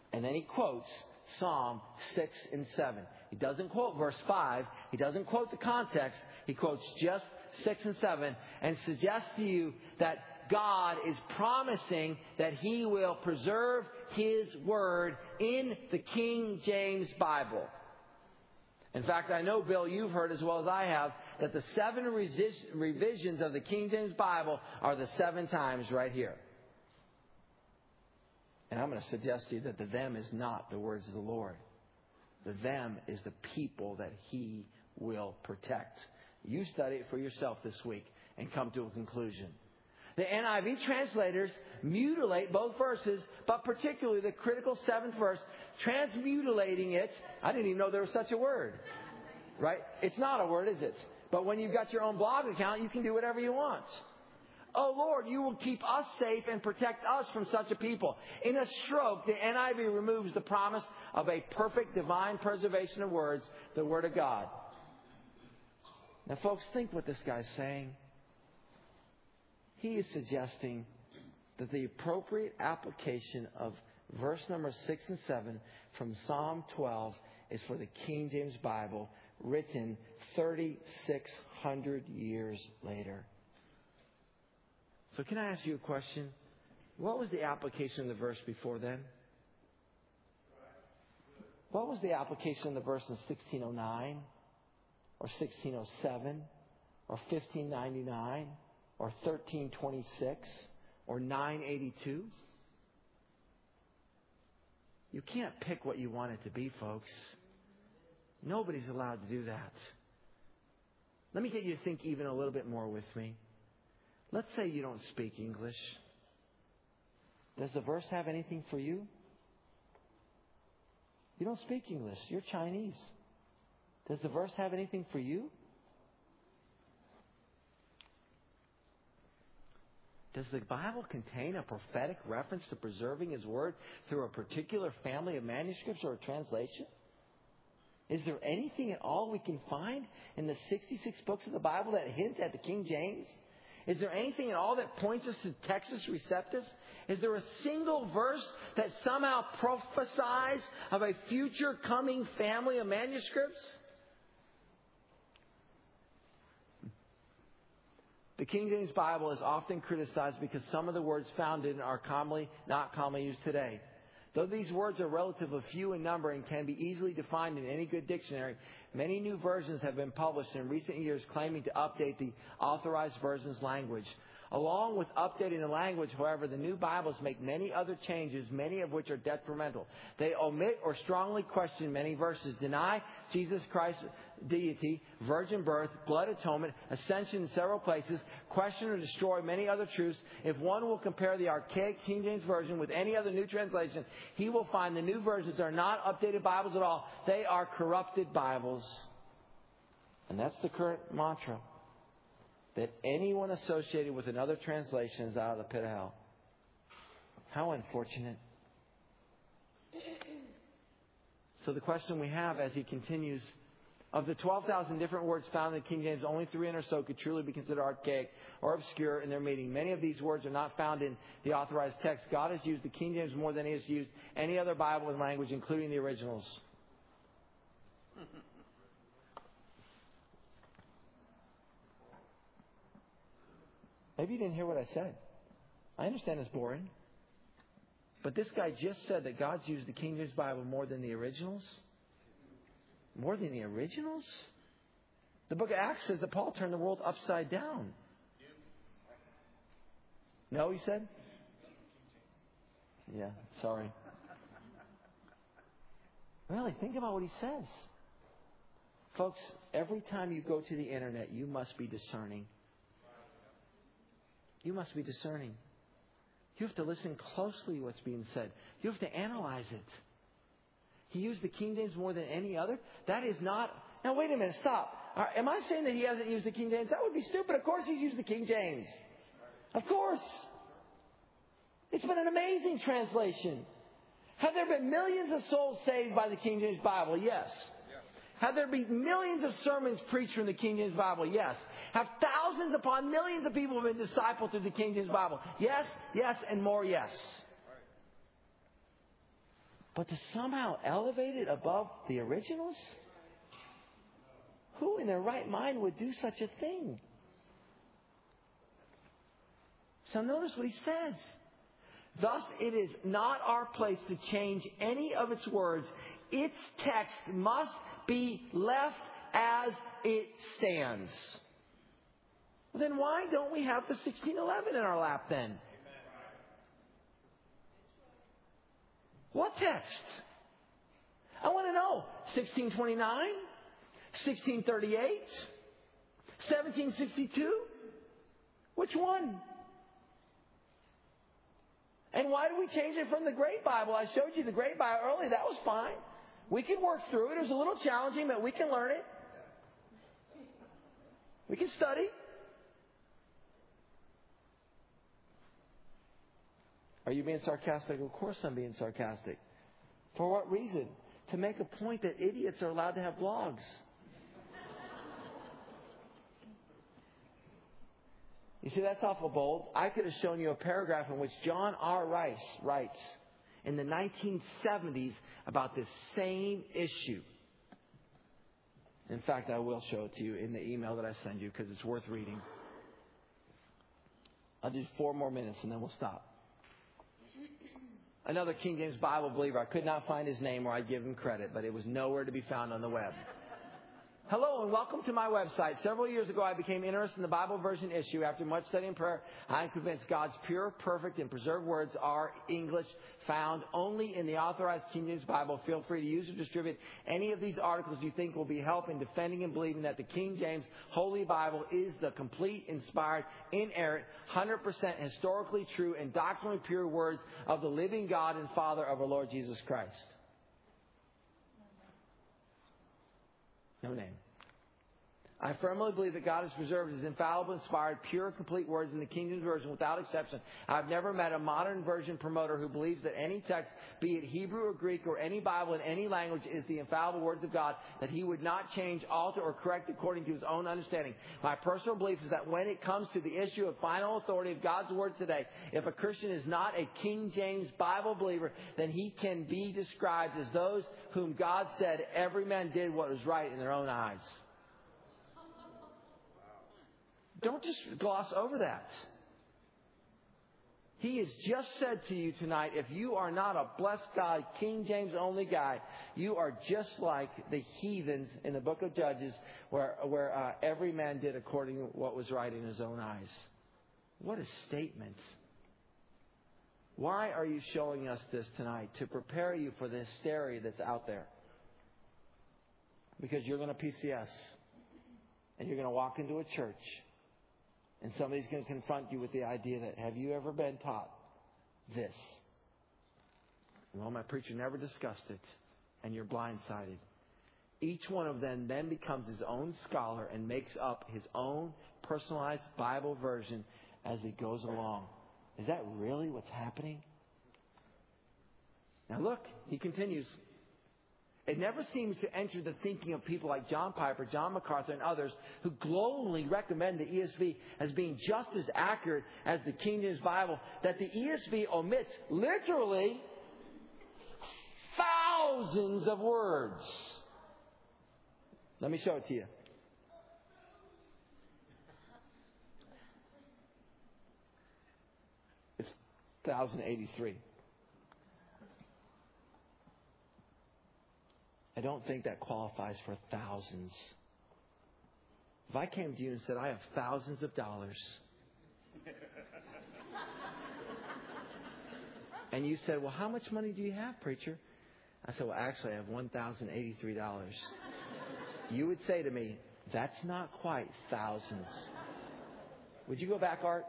And then he quotes Psalm six and seven. He doesn't quote verse five. He doesn't quote the context. He quotes just six and seven and suggests to you that God is promising that He will preserve His Word in the King James Bible. In fact, I know, Bill, you've heard as well as I have that the seven revis- revisions of the King James Bible are the seven times right here. And I'm going to suggest to you that the them is not the words of the Lord. The them is the people that He will protect. You study it for yourself this week and come to a conclusion. The N I V translators mutilate both verses, but particularly the critical seventh verse, transmutilating it. I didn't even know there was such a word. Right? It's not a word, is it? But when you've got your own blog account, you can do whatever you want. Oh Lord, you will keep us safe and protect us from such a people. In a stroke, the N I V removes the promise of a perfect divine preservation of words, the Word of God. Now, folks, think what this guy's saying. He is suggesting that the appropriate application of verse number six and seven from Psalm twelve is for the King James Bible, written thirty-six hundred years later. So can I ask you a question? What was the application of the verse before then? What was the application of the verse in sixteen oh nine? Or sixteen oh seven? Or fifteen ninety-nine? Or thirteen twenty-six? Or nine eighty-two? You can't pick what you want it to be, folks. Nobody's allowed to do that. Let me get you to think even a little bit more with me. Let's say you don't speak English. Does the verse have anything for you? You don't speak English. You're Chinese. Does the verse have anything for you? Does the Bible contain a prophetic reference to preserving His Word through a particular family of manuscripts or a translation? Is there anything at all we can find in the sixty-six books of the Bible that hint at the King James? Is there anything at all that points us to Textus Receptus? Is there a single verse that somehow prophesies of a future coming family of manuscripts? The King James Bible is often criticized because some of the words found in it are commonly not commonly used today. Though these words are relatively few in number and can be easily defined in any good dictionary, many new versions have been published in recent years claiming to update the authorized version's language. Along with updating the language, however, the new Bibles make many other changes, many of which are detrimental. They omit or strongly question many verses, deny Jesus Christ's deity, virgin birth, blood atonement, ascension in several places, question or destroy many other truths. If one will compare the archaic King James Version with any other new translation, he will find the new versions are not updated Bibles at all. They are corrupted Bibles. And that's the current mantra. That anyone associated with another translation is out of the pit of hell. How unfortunate. So the question we have as he continues, of the twelve thousand different words found in the King James, only three hundred or so could truly be considered archaic or obscure in their meaning. Many of these words are not found in the authorized text. God has used the King James more than He has used any other Bible in language, including the originals. Maybe you didn't hear what I said. I understand it's boring. But this guy just said that God's used the King James Bible more than the originals. More than the originals? The book of Acts says that Paul turned the world upside down. No, he said? Yeah, sorry. Really, think about what he says. Folks, every time you go to the internet, you must be discerning. You must be discerning. You have to listen closely to what's being said. You have to analyze it. He used the King James more than any other? That is not... Now, wait a minute. Stop. Right, am I saying that he hasn't used the King James? That would be stupid. Of course he's used the King James. Of course. It's been an amazing translation. Have there been millions of souls saved by the King James Bible? Yes. Have there been millions of sermons preached from the King James Bible? Yes. Have thousands upon millions of people been discipled through the King James Bible? Yes, yes, and more yes. But to somehow elevate it above the originals? Who in their right mind would do such a thing? So notice what he says. Thus, it is not our place to change any of its words. Its text must be left as it stands. Then why don't we have the sixteen eleven in our lap then? What text? I want to know. sixteen twenty-nine? sixteen thirty-eight? seventeen sixty-two? Which one? And why do we change it from the Great Bible? I showed you the Great Bible earlier. That was fine. We can work through it. It was a little challenging, but we can learn it. We can study. Are you being sarcastic? Of course I'm being sarcastic. For what reason? To make a point that idiots are allowed to have blogs. You see, that's awful bold. I could have shown you a paragraph in which John R. Rice writes in the nineteen seventies about this same issue. In fact, I will show it to you in the email that I send you because it's worth reading. I'll do four more minutes and then we'll stop. Another King James Bible believer. I could not find his name or I'd give him credit, but it was nowhere to be found on the web. Hello and welcome to my website. Several years ago, I became interested in the Bible version issue. After much study and prayer, I am convinced God's pure, perfect, and preserved words are English, found only in the authorized King James Bible. Feel free to use or distribute any of these articles you think will be help in defending and believing that the King James Holy Bible is the complete, inspired, inerrant, one hundred percent historically true, and doctrinally pure words of the living God and Father of our Lord Jesus Christ. No name. I firmly believe that God has preserved His infallible, inspired, pure, complete words in the King James Version without exception. I've never met a modern version promoter who believes that any text, be it Hebrew or Greek or any Bible in any language, is the infallible words of God, that he would not change, alter, or correct according to his own understanding. My personal belief is that when it comes to the issue of final authority of God's Word today, if a Christian is not a King James Bible believer, then he can be described as those whom God said every man did what was right in their own eyes. Don't just gloss over that. He has just said to you tonight, if you are not a blessed God, King James only guy, you are just like the heathens in the book of Judges where, where uh, every man did according to what was right in his own eyes. What a statement. Why are you showing us this tonight? To prepare you for the hysteria that's out there. Because you're going to P C S. And you're going to walk into a church. And somebody's going to confront you with the idea that, have you ever been taught this? Well, my preacher never discussed it. And you're blindsided. Each one of them then becomes his own scholar and makes up his own personalized Bible version as it goes along. Is that really what's happening? Now look, he continues. It never seems to enter the thinking of people like John Piper, John MacArthur, and others who globally recommend the E S V as being just as accurate as the King James Bible, that the E S V omits literally thousands of words. Let me show it to you. It's one thousand eighty-three. I don't think that qualifies for thousands. If I came to you and said, I have thousands of dollars, and you said, well, how much money do you have, preacher? I said, well, actually, I have one thousand eighty-three dollars. You would say to me, that's not quite thousands. Would you go back, Art?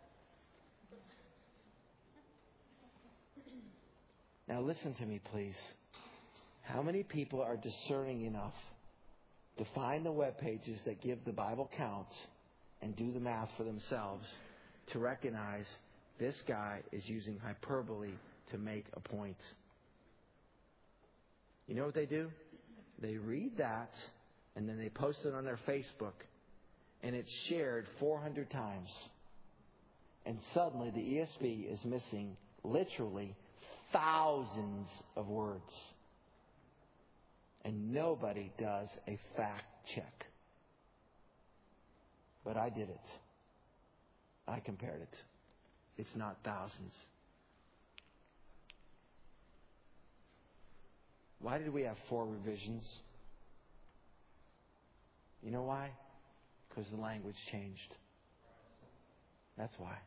Now listen to me, please. How many people are discerning enough to find the web pages that give the Bible count and do the math for themselves to recognize this guy is using hyperbole to make a point? You know what they do? They read that and then they post it on their Facebook and it's shared four hundred times. And suddenly the E S V is missing literally thousands of words. And nobody does a fact check. But I did it. I compared it. It's not thousands. Why did we have four revisions? You know why? Because the language changed. That's why.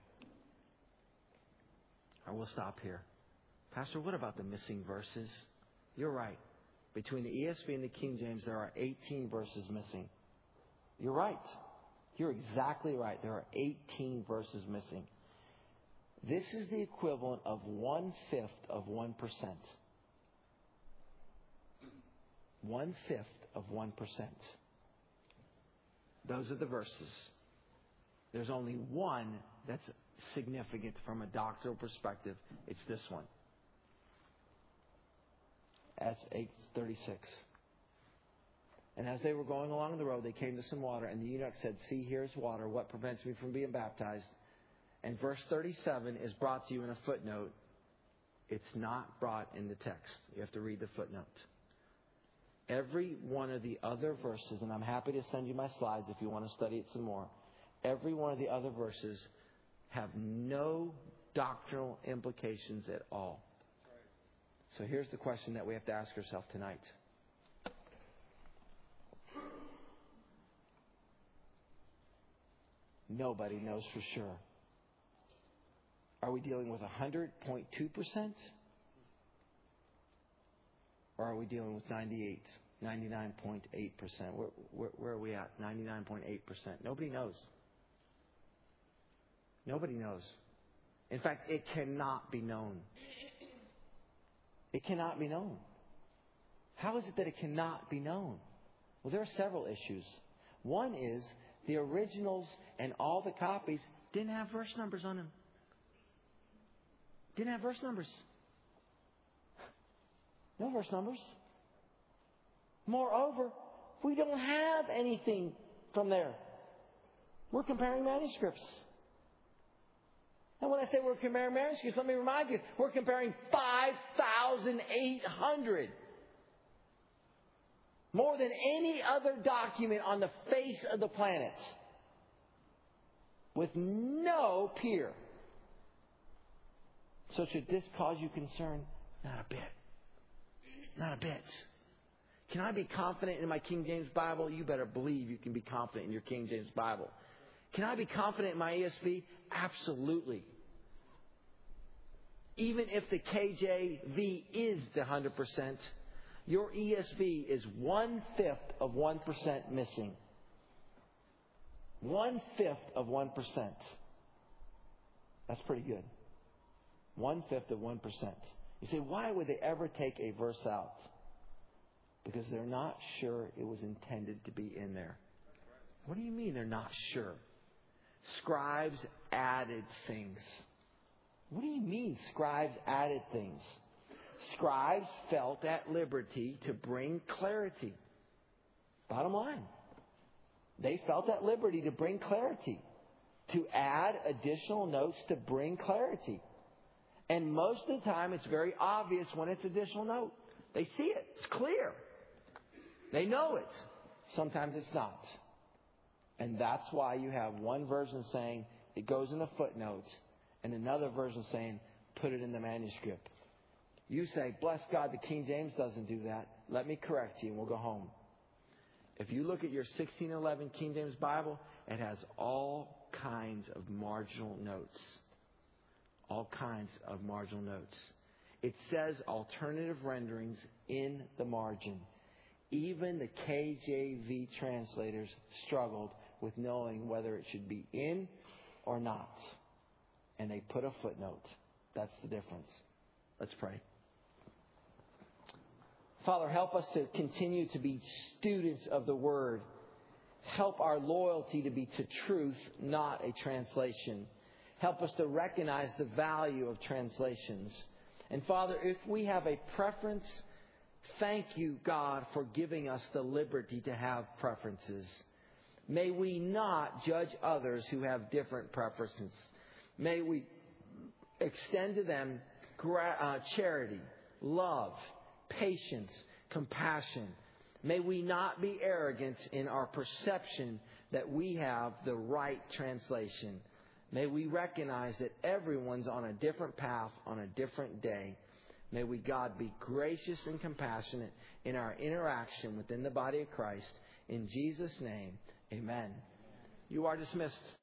I will stop here. Pastor, what about the missing verses? You're right. Between the E S V and the King James, there are eighteen verses missing. You're right. You're exactly right. There are eighteen verses missing. This is the equivalent of one-fifth of one percent. One-fifth of one percent. Those are the verses. There's only one that's significant from a doctrinal perspective. It's this one. That's eight thirty-six. And as they were going along the road, they came to some water, and the eunuch said, "See, here's water. What prevents me from being baptized?" And verse thirty-seven is brought to you in a footnote. It's not brought in the text. You have to read the footnote. Every one of the other verses, and I'm happy to send you my slides if you want to study it some more. Every one of the other verses have no doctrinal implications at all. So here's the question that we have to ask ourselves tonight. Nobody knows for sure. Are we dealing with one hundred point two percent? Or are we dealing with ninety-eight, ninety-nine point eight percent? Where, where, where are we at? ninety-nine point eight percent. Nobody knows. Nobody knows. In fact, it cannot be known. It cannot be known. How is it that it cannot be known? Well, there are several issues. One is the originals and all the copies didn't have verse numbers on them. Didn't have verse numbers. No verse numbers. Moreover, we don't have anything from there. We're comparing manuscripts. And when I say we're comparing manuscripts, let me remind you, we're comparing five thousand eight hundred. More than any other document on the face of the planet. With no peer. So should this cause you concern? Not a bit. Not a bit. Can I be confident in my King James Bible? You better believe you can be confident in your King James Bible. Can I be confident in my E S V? Absolutely. Even if the K J V is the one hundred percent, your E S V is one-fifth of one percent missing. One-fifth of one percent. That's pretty good. One-fifth of one percent. You say, why would they ever take a verse out? Because they're not sure it was intended to be in there. What do you mean they're not sure? Scribes added things. What do you mean scribes added things? Scribes felt at liberty to bring clarity. Bottom line. They felt at liberty to bring clarity. To add additional notes to bring clarity. And most of the time it's very obvious when it's additional note. They see it. It's clear. They know it. Sometimes it's not. And that's why you have one version saying it goes in a footnote and another version saying put it in the manuscript. You say, bless God, the King James doesn't do that. Let me correct you and we'll go home. If you look at your sixteen eleven King James Bible, it has all kinds of marginal notes. All kinds of marginal notes. It says alternative renderings in the margin. Even the K J V translators struggled with knowing whether it should be in or not. And they put a footnote. That's the difference. Let's pray. Father, help us to continue to be students of the Word. Help our loyalty to be to truth, not a translation. Help us to recognize the value of translations. And Father, if we have a preference, thank you, God, for giving us the liberty to have preferences. May we not judge others who have different preferences. May we extend to them gra- uh, charity, love, patience, compassion. May we not be arrogant in our perception that we have the right translation. May we recognize that everyone's on a different path on a different day. May we, God, be gracious and compassionate in our interaction within the body of Christ. In Jesus' name, amen. You are dismissed.